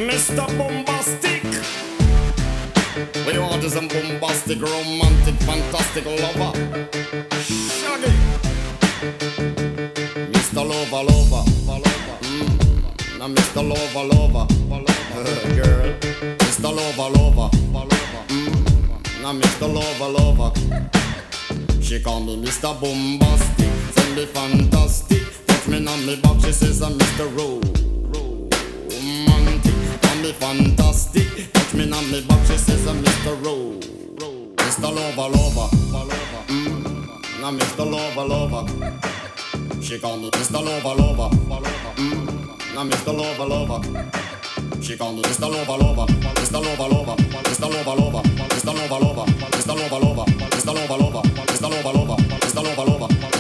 Mr. Bombastic. We want is a bombastic, romantic, fantastic lover. Shaggy. Mr. Lover, lover. Now Mr. Lover, lover. Girl. Mr. Lover, lover. Now Mr. Lover, lover. She call me Mr. Bombastic, send me fantastic. Touch me on me back, she says I'm Mr. Romantic. Call me fantastic, touch me on me back, she says I'm Mr. Mr. Lover, lover. Now Mr. Lover, lover. She call me Mr. Lover, lover. Now Mr. Lover, lover. She call me Mr. Lover, lover. Mr. Lover, lover. Mr. Lover, lover. Mr. Lover, lover. Mr. Lover, lover. Mr. Lover, lover. Mr. Lover, lover. Mr. Lover, lover.